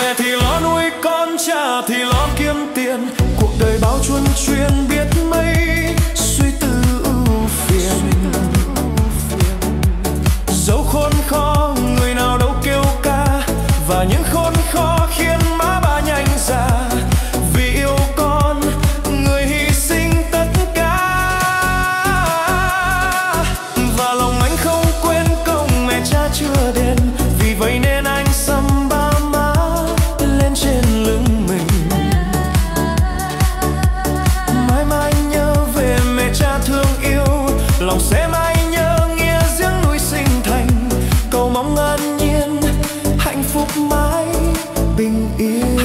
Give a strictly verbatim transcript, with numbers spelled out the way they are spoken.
Mẹ thì lo nuôi con, cha thì lo kiếm tiền, cuộc đời bao chuân chuyên biết mấy suy tư ưu phiền. Dẫu khốn khó người nào đâu kêu ca, và những khốn khó khiến má ba nhanh già. Vì yêu con người hy sinh tất cả, và lòng anh không quên công mẹ cha chưa đền. Vì vậy nên anh xăm ba má lên trên lưng mình. Mãi mãi nhớ về mẹ cha thương yêu, lòng sẽ mãi nhớ nghĩa giếng núi sinh thành. Cầu mong an nhiên hạnh phúc mãi bình yên.